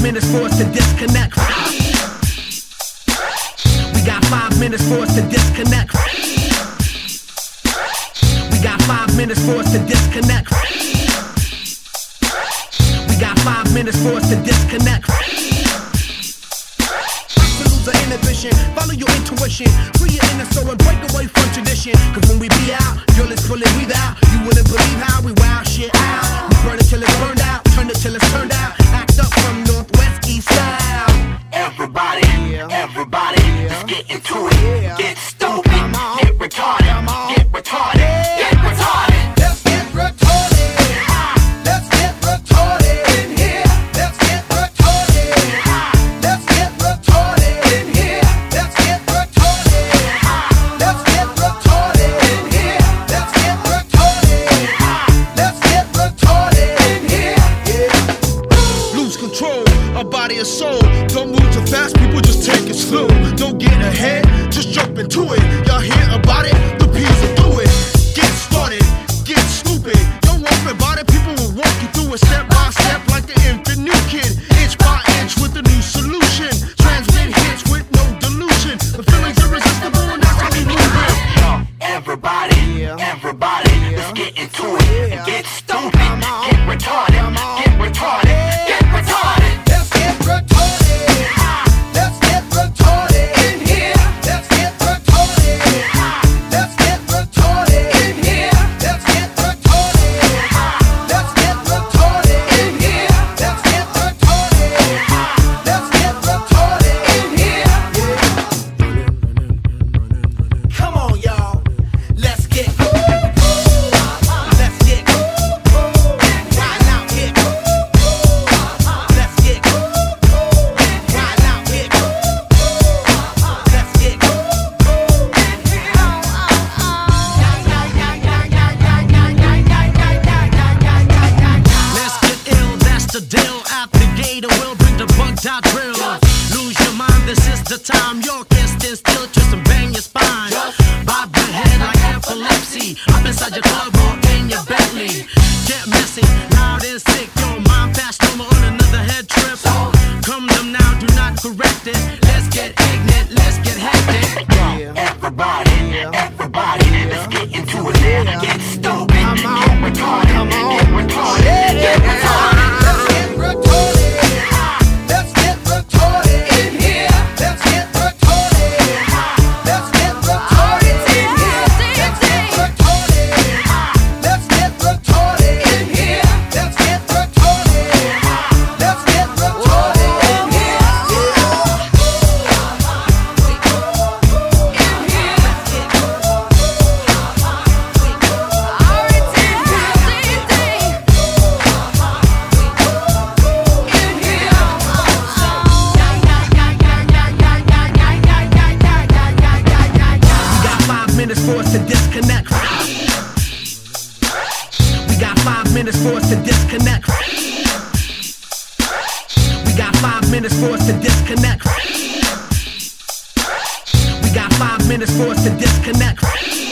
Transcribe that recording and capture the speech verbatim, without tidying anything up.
minutes for us to disconnect. We got five minutes for us to disconnect. We got five minutes for us to disconnect. We got five minutes for us to disconnect. To lose the inhibition, follow your intuition, free your inner soul and break away from tradition. Cause when we be out, girl, it's pulling we out. You wouldn't believe how we wow shit out. We burn it till it's burned out, turn it till it's turned out. Act up from northwest, east, south. Everybody, everybody, let's get into it. Get stupid, get retarded, get retarded, get retarded. Let's get retarded. Let's get retarded in here. Let's get retarded. Let's get retarded in here. Let's get retarded. Let's get retarded in here. Let's get retarded. Let's get retarded in here. Yeah. Lose control of body and soul. Don't move too fast, people, just take it slow. Don't get ahead, just jump into it. Y'all hear about it? The P's will do it. Get started, get stupid. Don't worry about it, people will walk you through it step by step like the infant new kid. Inch by inch with a new solution. Transmit hits with no delusion. The feeling's irresistible and that's how we move it. Everybody, everybody, let's get into it. Get stupid, get retarded, get retarded, get retarded. Let's get retarded. Let's get retarded in here. Let's get retarded. Let's get retarded in here. Let's get retarded. Let's get retarded in here. Let's get retarded. Let's get retarded in here. Come on, y'all. Let's get Let's get right out here. Let's get right out here. Let's get Let's get ill, that's the deal. Out the gate, I will bring the bugged out drill. Lose your mind, this is the time. Your can't stand still, twist and bang your spine. Bob your head like epilepsy. Up inside your club or in your Bentley. Get messy, loud and sick. Your mind fast, no more on another head trip. Come them now, do not correct it. Let's get ignorant, let's get hectic. Everybody, everybody, let's get into it. Get stupid, get retarded, get retarded, get retarded. Let's get retarded. Let's get retarded in here. Let's get retarded. Let's get retarded in here. Let's get retarded. Let's get retarded in here. Let's get retarded. Let's get retarded in here. We got five minutes for us to disconnect. We got five minutes for us to disconnect. We got five minutes for us to disconnect. We got five minutes for us to disconnect.